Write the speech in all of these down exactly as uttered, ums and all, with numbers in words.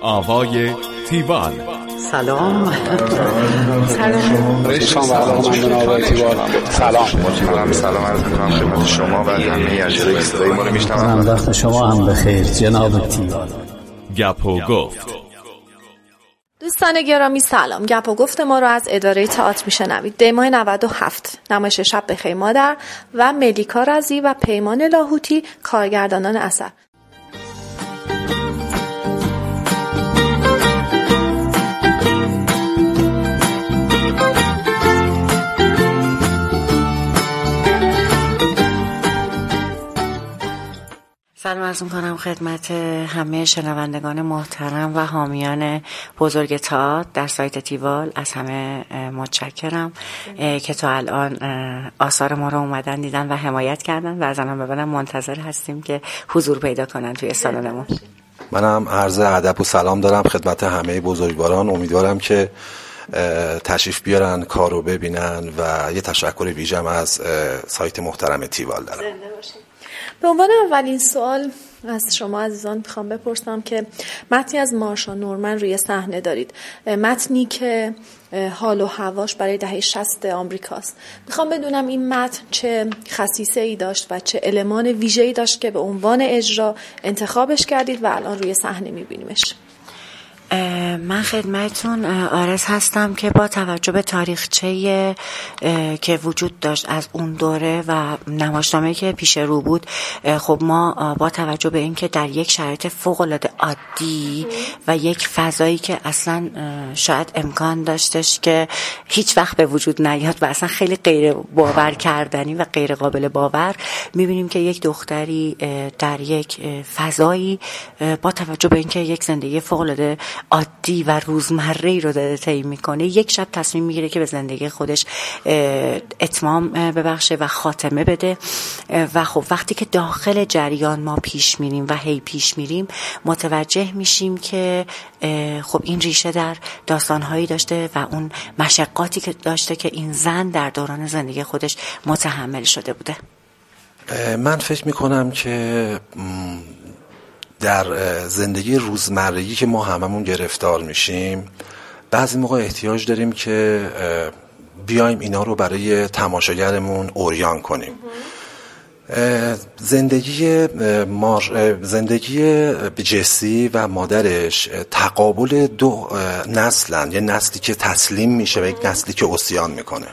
آوای تیوال. سلام. سلام. سلام. سلام عرض می‌کنم خدمت شما و همه اجرای صدای ما رو میشنوم. وقت شما هم بخیر جناب تیوال. گپ و گفت. دوستان گرامی سلام. گپ و گفت ما رو از اداره تئاتر میشنوید. دی ماه نود و هفت نمایش شب بخیر مادر و ملیکا رضی و پیمان لاهوتی کارگردانان اثر. سلام عرض می‌کنم خدمت همه شنوندگان محترم و حامیان بزرگ تئاتر در سایت تیوال. از همه متشکرم که تا الان آثار ما رو اومدن دیدن و حمایت کردن و از الان به بعدم منتظر هستیم که حضور پیدا کنن توی سالنمون. منم عرض ادب و سلام دارم خدمت همه بزرگواران. امیدوارم که تشریف بیارن، کارو ببینن و یه تشکر ویژه‌ام از سایت محترم تیوال دارم. به عنوان اولین سوال از شما عزیزان میخوام بپرسم که متنی از مارشا نورمن روی صحنه دارید، متنی که حال و هواش برای دهه شصت آمریکاست. میخوام بدونم این متن چه خصیصه ای داشت و چه المان ویژه‌ای داشت که به عنوان اجرا انتخابش کردید و الان روی صحنه میبینیمش. من خدمتون آرز هستم که با توجه به تاریخچه که وجود داشت از اون دوره و نمایشنامه‌ای که پیش رو بود، خب ما با توجه به اینکه در یک شرایط فوق‌العاده عادی و یک فضایی که اصلا شاید امکان داشتش که هیچ وقت به وجود نیاد و اصلا خیلی غیر باور کردنی و غیر قابل باور، می‌بینیم که یک دختری در یک فضایی با توجه به اینکه یک زندگی فوق‌العاده عادی و روزمره‌ای رو داره طی میکنه، یک شب تصمیم میگیره که به زندگی خودش اتمام ببخشه و خاتمه بده. و خب وقتی که داخل جریان ما پیش میریم و هی پیش میریم متوجه میشیم که خب این ریشه در داستانهایی داشته و اون مشقاتی که داشته که این زن در دوران زندگی خودش متحمل شده بوده. من فکر میکنم که در زندگی روزمرگی که ما هممون گرفتار میشیم بعضی موقع احتیاج داریم که بیایم اینا رو برای تماشاگرمون عریان کنیم. زندگی مار زندگی جسی و مادرش تقابل دو نسلن، یه نسلی که تسلیم میشه و یک نسلی که عصیان میکنه.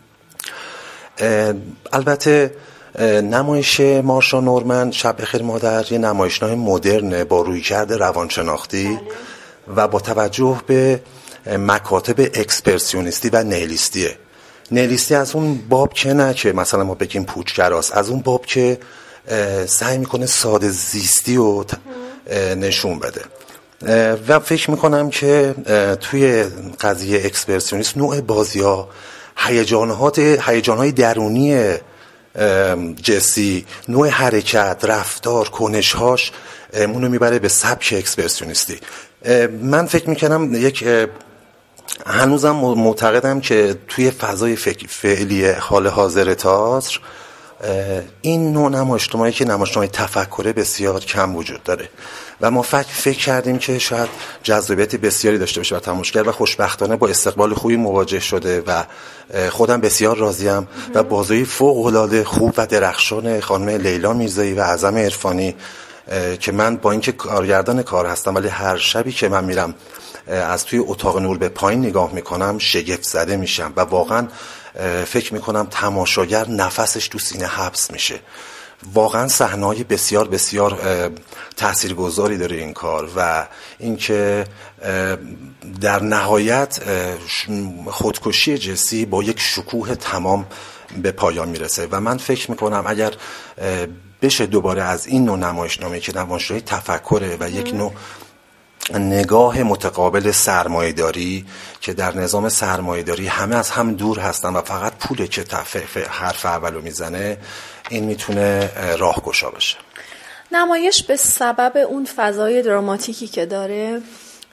البته نمایش مارشا نورمن شب بخیر مادر یه نمایشنامه مدرن با رویکرد روانشناختی و با توجه به مکاتب اکسپرسیونیستی و نیلیستیه. نیلیستی از اون باب که نه که مثلا ما بگیم پوچگراست، از اون باب که سعی میکنه ساده زیستی رو نشون بده. و فکر میکنم که توی قضیه اکسپرسیونیست نوع بازی‌ها، هیجانات هیجان‌های درونی جسی، نوع حرکت، رفتار، کنش‌هاش اونو میبره به سبک اکسپرسیونیستی. من فکر میکنم یک هنوزم معتقدم که توی فضای فعلی حال حاضر تئاتر این نوع نمایشنامه‌ای که نمایشنامه تفکر بسیار کم وجود داره و ما فکر فکر کردیم که شاید جذابیت بسیاری داشته باشه و تماشاگر و خوشبختانه با استقبال خوبی مواجه شده و خودم بسیار راضیم و بازی فوق‌العاده خوب و درخشان خانم لیلا میرزایی و اعظم عرفانی که من با اینکه کارگردان کار هستم ولی هر شبی که من میرم از توی اتاق نور به پایین نگاه میکنم شگفت زده میشم و واقعا فکر میکنم تماشاگر نفسش تو سینه حبس میشه. واقعا صحنه‌های بسیار بسیار تاثیرگذاری داره این کار و اینکه در نهایت خودکشی جسی با یک شکوه تمام به پایان میرسه و من فکر میکنم اگر بشه دوباره از این نوع نمایشنامه که نمایشنامه تفکره و یک نوع نگاه متقابل سرمایه‌داری که در نظام سرمایه‌داری همه از هم دور هستن و فقط پوله که حرف اولو میزنه، این میتونه راهگشا بشه. نمایش به سبب اون فضای دراماتیکی که داره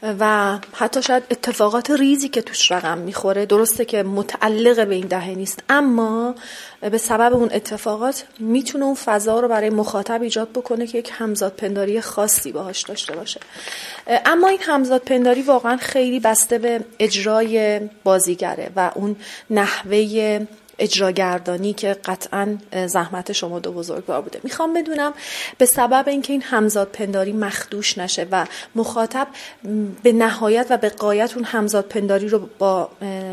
و حتی شاید اتفاقات ریزی که توش رقم میخوره، درسته که متعلق به این دهه نیست، اما به سبب اون اتفاقات میتونه اون فضا رو برای مخاطب ایجاد بکنه که یک همزادپنداری خاصی باهاش داشته باشه. اما این همزادپنداری واقعا خیلی بسته به اجرای بازیگره و اون نحوه اجراگردانی که قطعاً زحمت شما دو بزرگوار بوده. میخوام بدونم به سبب اینکه این همزادپنداری مخدوش نشه و مخاطب به نهایت و به غایت اون همزادپنداری رو با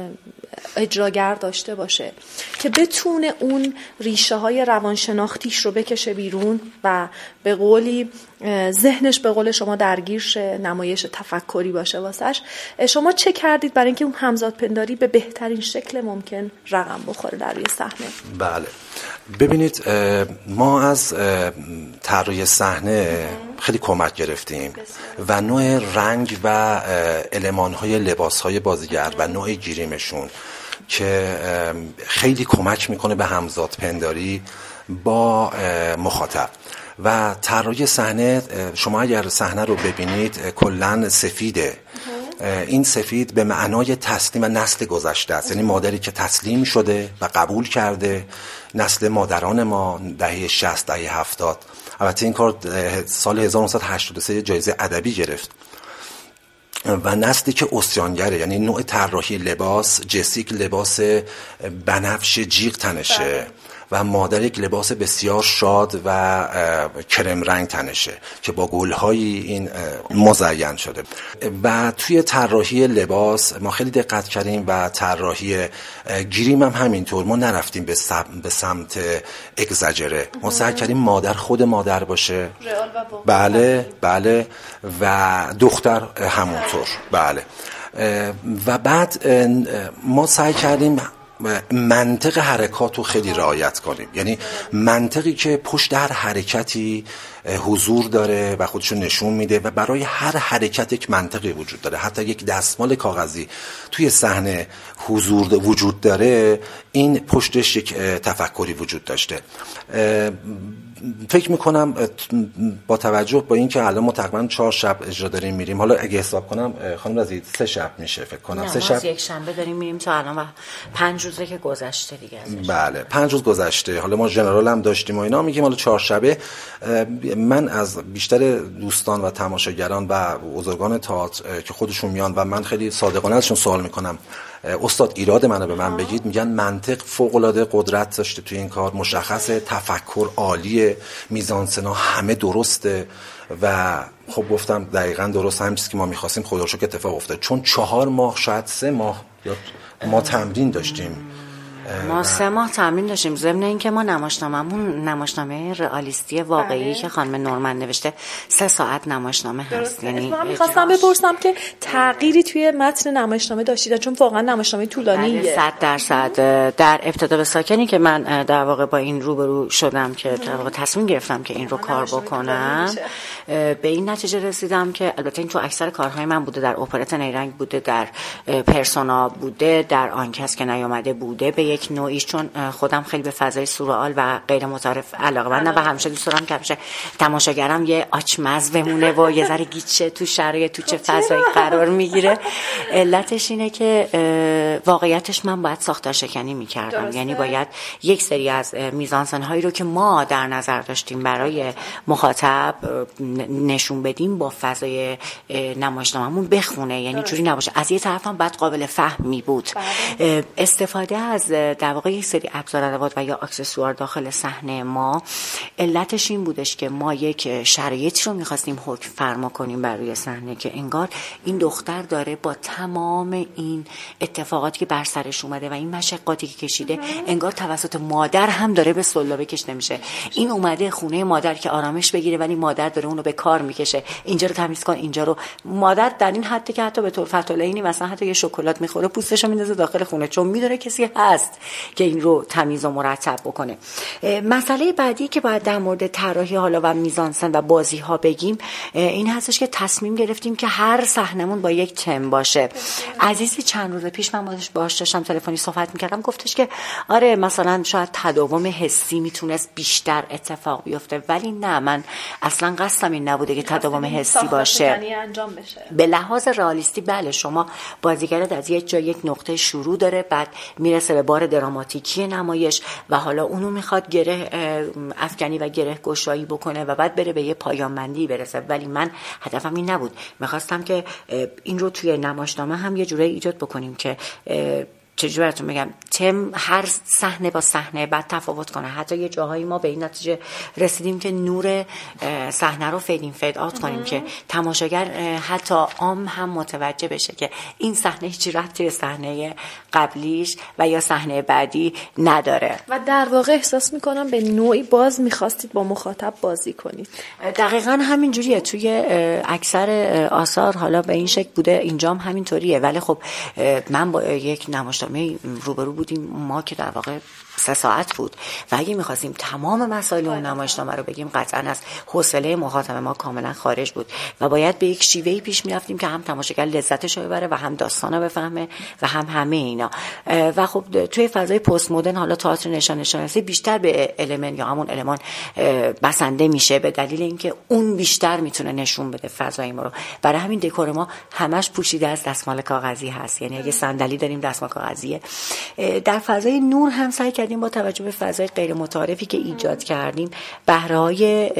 اجراگر داشته باشه که بتونه اون ریشه های روانشناختیش رو بکشه بیرون و به قولی ذهنش به قول شما درگیر شه، نمایش تفکری باشه واسش، شما چه کردید برای اینکه اون همزادپنداری به بهترین شکل ممکن رقم بخوره در روی صحنه؟ بله، ببینید ما از طراحی صحنه خیلی کمک گرفتیم و نوع رنگ و المان‌های لباس‌های بازیگر و نوع گیریمشون که خیلی کمک میکنه به همزادپنداری با مخاطب. و طراحی صحنه، شما اگر صحنه رو ببینید کلاً سفیده. این سفید به معنای تسلیم و نسل گذشته است، یعنی مادری که تسلیم شده و قبول کرده، نسل مادران ما دهه شصت دهه هفتاد. البته این کار سال هزار و نهصد و هشتاد و سه جایزه ادبی گرفت. و نسلی که عصیانگره، یعنی نوع طراحی لباس، جسیک لباس بنفش جیغ تنشه و مادر یک لباس بسیار شاد و کرم رنگ تنشه که با گل‌های این مزین شده. و توی طراحی لباس ما خیلی دقت کردیم و طراحی گریم هم همینطور. ما نرفتیم به به سمت اگزاجره، ما سعی کردیم مادر خود مادر باشه، بله بله، و دختر همونطور، بله. و بعد ما سعی کردیم منطق حرکات رو خیلی رعایت کنیم، یعنی منطقی که پشت هر حرکتی حضور داره و خودشو نشون میده و برای هر حرکت یک منطقی وجود داره. حتی یک دستمال کاغذی توی صحنه حضور وجود داره، این پشتش یک تفکری وجود داشته. فکر میکنم با توجه با این که الان ما تقریبا چهار شب اجرا داریم میریم، حالا اگه حساب کنم خانم رضی سه شب میشه فکر کنم، سه شب یک شنبه داریم میریم تا الان و پنج روزه که گذشته دیگه ازش. بله پنج روز گذشته، حالا ما ژنرال هم داشتیم و اینا، میگیم حالا چهار شبه. من از بیشتر دوستان و تماشاگران و بزرگان تئاتر که خودشون میان و من خیلی صادقانه ازشون سوال میکنم استاد ایراد منو به من بگید، میگن منطق فوق العاده قدرت داشته توی این کار، مشخصه، تفکر عالیه، میزانسنا همه درسته. و خب گفتم دقیقاً درست، همین چیزی که ما می‌خواستیم خدا رو شکر اتفاق افتاد، چون چهار ماه شاید سه ماه یا ما تمرین داشتیم. ما سه ماه تمرین داشتیم، ضمن اینکه ما نمایشنامه‌مون نمایشنامه رئالیستی واقعی که خانم نورمن نوشته سه ساعت نمایشنامه هست. یعنی من می‌خواستم بپرسم که تغییری توی متن نمایشنامه داشتید، چون واقعا نمایشنامه طولانیه. صد درصد. در ابتدا به ساکنی که من در واقع با این روبرو شدم که در واقع تصمیم گرفتم که این رو کار بکنم، به این نتیجه رسیدم که البته این تو اکثر کارهای من بوده، در اپرت نیرنگ بوده، در پرسونا بوده، در آن کس که نیامده بوده به یک نوعیش، چون خودم خیلی به فضای سورئال و غیر متعارف علاقه‌مندم و همیشه دوست دارم که همیشه تماشاگرم یه آچمز بمونه و یه ذره گیچه تو شرایط تو چه فضایی قرار میگیره. علتش اینه که واقعیتش من باید ساختار شکنی میکردم، یعنی باید یک سری از میزانسن‌هایی رو که ما در نظر داشتیم برای مخاطب نشون بدیم با فضای نمایشنامه‌مون بخونه، یعنی جوری نباشه. از یه طرف هم باید قابل فهمی بود. استفاده از در واقع یک سری ابزار ادوات و یا اکسسوار داخل صحنه ما، علتش این بودش که ما یک شرایطی رو می‌خواستیم حکم فرما کنیم بر روی صحنه که انگار این دختر داره با تمام این اتفاقاتی که بر سرش اومده و این مشقاتی که کشیده، انگار توسط مادر هم داره به سلابه کشیده میشه. این اومده خونه مادر که آرامش بگیره، ولی مادر داره اونو به کار میکشه، اینجا رو تمیز کن، اینجا رو. مادر در این حدی که حتی به طور فتولینی مثلا حتی یه شکلات میخوره پوستشو میندازه داخل خونه، چون میدونه کسی هست هست که این رو تمیز و مرتب بکنه. مسئله بعدی که باید در مورد طراحی حالا و میزانسن و بازی ها بگیم این هستش که تصمیم گرفتیم که هر صحنمون با یک تم باشه. عزیزی چند روز پیش من باهاش باهاش داشتم تلفنی صحبت میکردم، گفتش که آره مثلا شاید تداوم حسی میتونست بیشتر اتفاق بیفته، ولی نه، من اصلا قصدم این نبوده که تداوم حسی باشه. انجام بشه. به لحاظ رئالیستی بله، شما بازیگرت از یک جای یک نقطه شروع داره، بعد میرسه به بار دراماتیکی نمایش و حالا اونو میخواد گره افکنی و گره گشایی بکنه و بعد بره به یه پایان بندی برسه. ولی من هدفم این نبود. میخواستم که این رو توی نمایشنامه هم یه جوری ایجاد بکنیم که چجوری براتون بگم، تم هر صحنه با صحنه بعد تفاوت کنه. حتی یه جاهایی ما به این نتیجه رسیدیم که نور صحنه رو فیدین فید آوت کنیم که تماشاگر حتی عام هم متوجه بشه که این صحنه هیچ ربطی به صحنه قبلیش و یا صحنه بعدی نداره. و در واقع احساس میکنم به نوعی باز میخواستید با مخاطب بازی کنید. دقیقاً همین جوریه توی اکثر آثار، حالا به این شکل بوده، اینجام همینطوریه. ولی خب من با یک نمایشنامه روبرو بودیم ما که در واقع سه ساعت بود و اگه می‌خواستیم تمام مسائل اون نمایشنامه رو بگیم قطعاً از حوصله مخاطب ما کاملا خارج بود و باید به یک شیوهی پیش می‌رفتیم که هم تماشاگر لذتش رو ببره و هم داستانو بفهمه و هم همه اینا. و خب توی فضای پست مدرن حالا تئاتر نشان شناسی بیشتر به المن یا همون المان بسنده میشه به دلیل اینکه اون بیشتر میتونه نشون بده فضای ما رو. برای همین دکور ما همش پوشیده از دستمال کاغذی هست، یعنی اگه صندلی داریم دستمال کاغذیه. در فضای نور هم سعی کردیم با توجه به فضای غیر متعارفی که ایجاد کردیم بهره‌های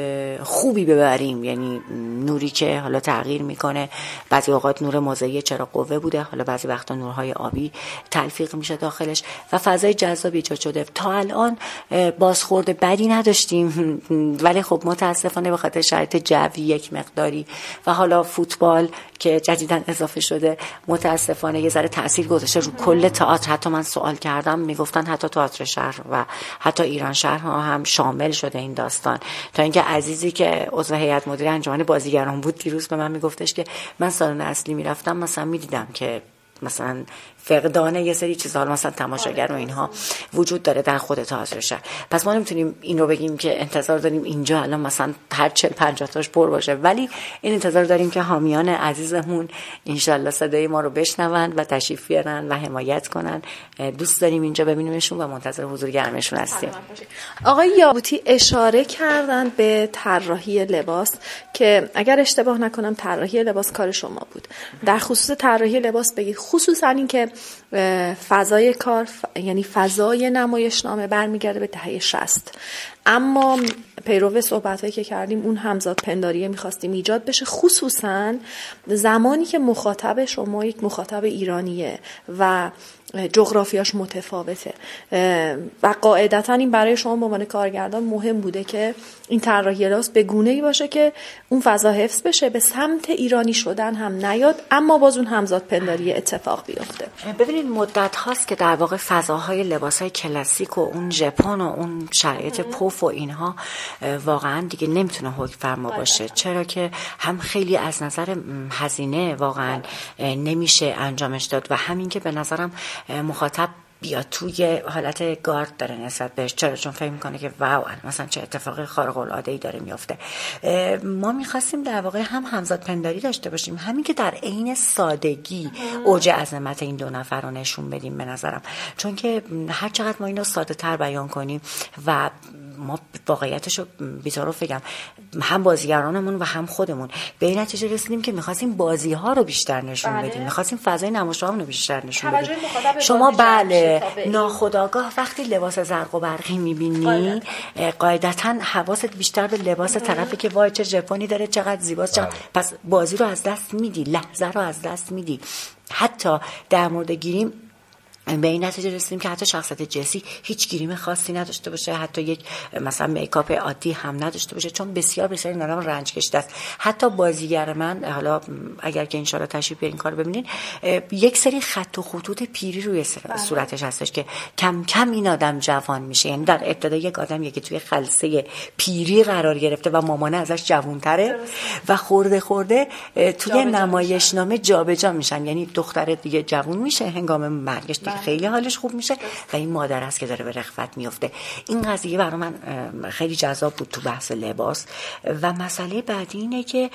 خوبی ببریم، یعنی نوری که حالا تغییر میکنه، بعضی اوقات نور موضعی چراغ قوه بوده، حالا بعضی وقتا نورهای آبی تلفیق میشه داخلش و فضای جذاب ایجاد شده. تا الان بازخورد بدی نداشتیم، ولی خب متاسفانه به خاطر شرایط جوی یک مقداری و حالا فوتبال که جدیداً اضافه شده متاسفانه یه ذره تاثیر گذاشته رو کل تئاتر. حتی من سوال کردم میگفتن حتی تئاتر شهر و حتی ایران شهر ها هم شامل شده این داستان. تا اینکه عزیزی که عضو هیئت مدیره انجمن بازیگران بود دیروز به من میگفتش که من سالن اصلی میرفتم مثلا میدیدم که مثلا فقدان یه سری چیزها مثلا تماشاگر و اینها وجود داره در خود تئاتر شهر. پس ما نمیتونیم این رو بگیم که انتظار داریم اینجا الان مثلا هر چهل پنجاه تاش پر باشه، ولی این انتظار داریم که حامیان عزیزمون انشالله صدای ما رو بشنوند و تشریف بیارن و حمایت کنن. دوست داریم اینجا ببینیمشون و منتظر حضور گرمشون هستیم. آقای یاقوتی اشاره کردن به طراحی لباس که اگر اشتباه نکنم طراحی لباس کار شما بود. در خصوص طراحی لباس بگید، خصوصا اینکه فضای کار یعنی فضای نمایشنامه برمیگرده به دهه شصت، اما پیرو صحبتایی که کردیم اون همزاد پنداریه می‌خواستیم ایجاد بشه، خصوصا زمانی که مخاطب شما یک مخاطب ایرانیه و جغرافیاش متفاوته و قاعدتا این برای شما به عنوان کارگردان مهم بوده که این طراحی لباس به گونه‌ای باشه که اون فضا حفظ بشه، به سمت ایرانی شدن هم نیاد، اما باز اون همزاد پنداری اتفاق بیفته. ببینید مدت هاست که در واقع فضاهای لباسای کلاسیک و اون ژاپن و اون شرایط پف و اینها واقعا دیگه نمیتونه حکم فرما باشه، چرا که هم خیلی از نظر هزینه واقعا نمیشه انجامش داد و همین که به نظرم مخاطب بیاد توی حالت گارد داره نسبت بهش، چرا؟ چون فکر میکنه که واو مثلا چه اتفاقی خارق العاده ای داره میفته. ما میخواستیم در واقع هم همزاد پنداری داشته باشیم، همین که در عین سادگی اوج عظمت این دو نفر رو نشون بدیم به نظرم، چون که هر چقدر ما اینو ساده تر بیان کنیم و ما واقعیتش رو بی‌طرف بگم، هم بازیگرانمون و هم خودمون به این نتیجه رسیدیم که می‌خواستیم بازی‌ها رو بیشتر نشون بله. بدیم، می‌خواستیم فضای نمایشنامه رو بیشتر نشون بدیم. شما بله ناخودآگاه وقتی لباس زرق و برقی می‌بینی قاعدتاً حواست بیشتر به لباس طرفی که وای چه ژاپنی داره، چقدر زیباست، چقدر... پس بازی رو از دست میدی، لحظه رو از دست میدی. حتی در مورد گیریم به این نتیجه رسیدیم که حتی شخصیت جسی هیچ گریم خاصی نداشته باشه، حتی یک مثلا میکاپ عادی هم نداشته باشه، چون بسیار بسیار نرم رنج کشیده است. حتی بازیگر من، حالا اگر که انشالله تشریف بیارین کار ببینین، یک سری خط و خطوط پیری روی صورتش هستش که کم کم این آدم جوان میشه. یعنی در ابتدا یک آدمیه که توی خلسه پیری قرار گرفته و مامانه ازش جوان‌تره و خورده خورده توی نمایشنامه جابجا میشن، یعنی دختر دیگه جوان میشه هنگام مرگش، که خیلی حالش خوب میشه و این مادر است که داره به رخوت میفته. این قضیه برای من خیلی جذاب بود تو بحث لباس. و مسئله بعدی اینه که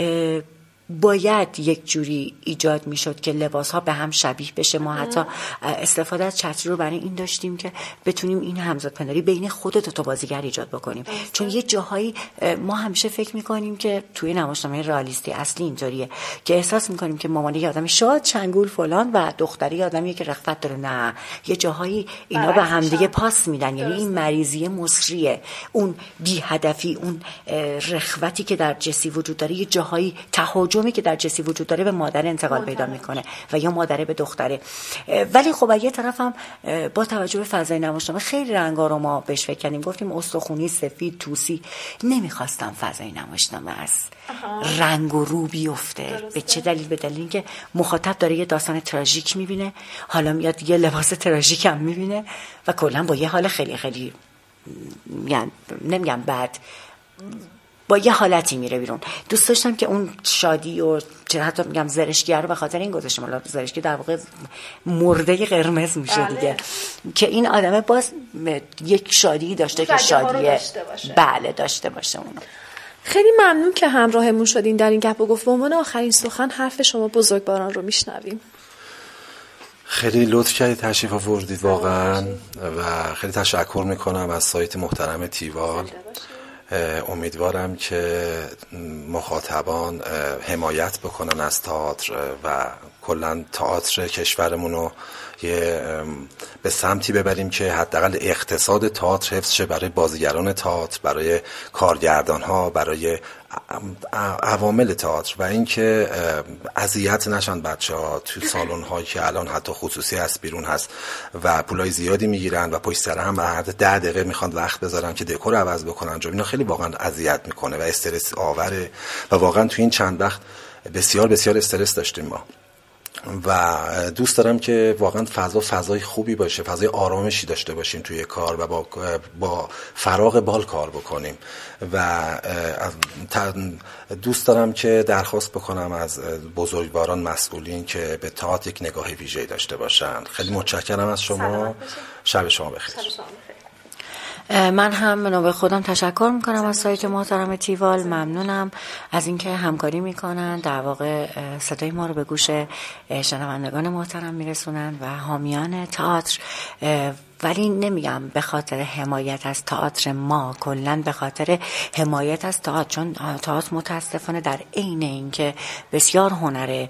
باید یک جوری ایجاد میشد که لباس ها به هم شبیه بشه. ما حتی استفاده از چتری رو برای این داشتیم که بتونیم این همزاد پنداری بین خود دو تا بازیگر ایجاد بکنیم. چون یه جاهایی ما همیشه فکر میکنیم که توی نمایشنامه رئالیستی اصلی اینطوریه که احساس میکنیم که مامانی یه آدمی شاد چنگول فلان و دختری یه آدمیه که رغبت داره. نه، یه جاهایی اینا به هم دیگه پاس میدن. یعنی این مریضیه مصریه، اون بی هدفی، اون رغبتی که در جسی وجود داره یه جاهایی تهاجمی که در جسی وجود داره به مادر انتقال پیدا میکنه و یا مادره به دختره. ولی خب از یه طرف هم با توجه به فضای نمایشنامه خیلی رنگا رو ما بهش فکر کردیم. گفتیم استخونی، سفید، توسی. نمیخواستم فضای نمایشنامه از رنگ و رو بیفته. به چه دلیل؟ به دلیل اینکه مخاطب داره یه داستان تراژیک میبینه، حالا میاد یه لباس تراژیک هم میبینه و کلا با یه حال خیلی خیلی یعنی نمیگم بد، با یه حالتی میره بیرون. دوست داشتم که اون شادی و چه حتی میگم زرشکی رو به خاطر این گذاشتم. حالا زرشکی در واقع مرده قرمز میشه بله. دیگه که این آدمه باز یک شادی داشته که شادی داشته باشه. بله داشته باشه اونو. خیلی ممنون که همراهمون شدین در این گپ و گفت. به عنوان آخرین سخن حرف شما بزرگواران رو میشنویم. خیلی لطف کردید تشریف آوردید واقعا و خیلی تشکر میکنم از سایت محترم تیوال. امیدوارم که مخاطبان حمایت بکنن از تئاتر و کلا تئاتر کشورمون رو یه به سمتی ببریم که حداقل اقتصاد تئاتر حفظ شه برای بازیگران تئاتر، برای کارگردان ها، برای عوامل تئاتر و اینکه اذیت نشن بچه‌ها تو سالن هایی که الان حتی خصوصی هست بیرون هست و پولای زیادی میگیرن و پشت سر هم بعد ده دقیقه میخوان وقت بذارن که دکور عوض بکنن. جو اینا خیلی واقعا اذیت میکنه و استرس آوره و واقعا تو این چند وقت بسیار بسیار استرس داشتیم ما و دوست دارم که واقعا فضا فضای خوبی باشه، فضای آرامشی داشته باشیم توی کار و با با فراغ بال کار بکنیم و دوست دارم که درخواست بکنم از بزرگواران مسئولین که به تئاتر یک نگاه ویژه‌ای داشته باشن. خیلی متشکرم از شما. شب شما بخیر. من هم به نوبه خودم تشکر میکنم از سایت محترم تیوال. ممنونم از اینکه همکاری میکنن، در واقع صدای ما رو به گوش شنوندگان محترم میرسونن و حامیان تئاتر. ولی نمیگم به خاطر حمایت از تئاتر ما، کلا به خاطر حمایت از تئاتر، چون تئاتر متاسفانه در عین اینکه بسیار هنر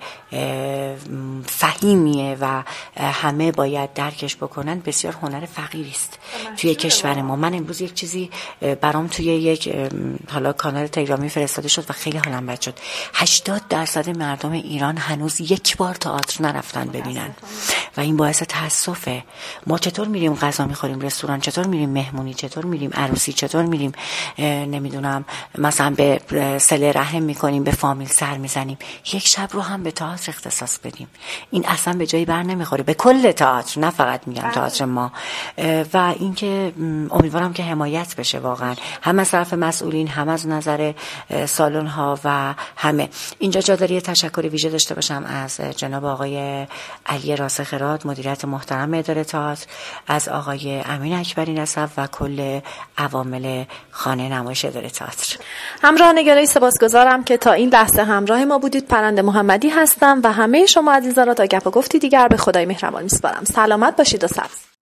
فهیمیه و همه باید درکش بکنن، بسیار هنر فقیری است توی کشور ما. من امروز یک چیزی برام توی یک حالا کانال تلگرامی فرستاده شد و خیلی حالم بد شد. هشتاد درصد مردم ایران هنوز یک بار تئاتر نرفتن ببینن و این باعث تأسفه. ما چطور میریم غذا میخوریم رستوران، چطور میریم مهمونی، چطور میریم عروسی، چطور میریم نمیدونم مثلا به صله رحم میکنیم، به فامیل سر میزنیم. یک شب رو هم به تئاتر اختصاص بدیم. این اصلا به جایی بر نمیخوره، به کل تئاتر، نه فقط میگم تئاتر ما. و اینکه امیدوارم که حمایت بشه واقعا، هم از طرف مسئولین، هم از نظر سالن ها و همه. اینجا جا داره تشکر ویژه داشته باشم از جناب آقای علی راسخرات، مدیریت محترم اداره تئاتر، از آقای امین اکبری نسب و کل عوامل خانه نمایش اداره تئاتر. همراهان گرامی سپاسگزارم که تا این لحظه همراه ما بودید. پرنده محمدی هستم و همه شما عزیزان را تا گپ و گفتی دیگر به خدای مهربان میسپارم. سلامت باشید و سبز.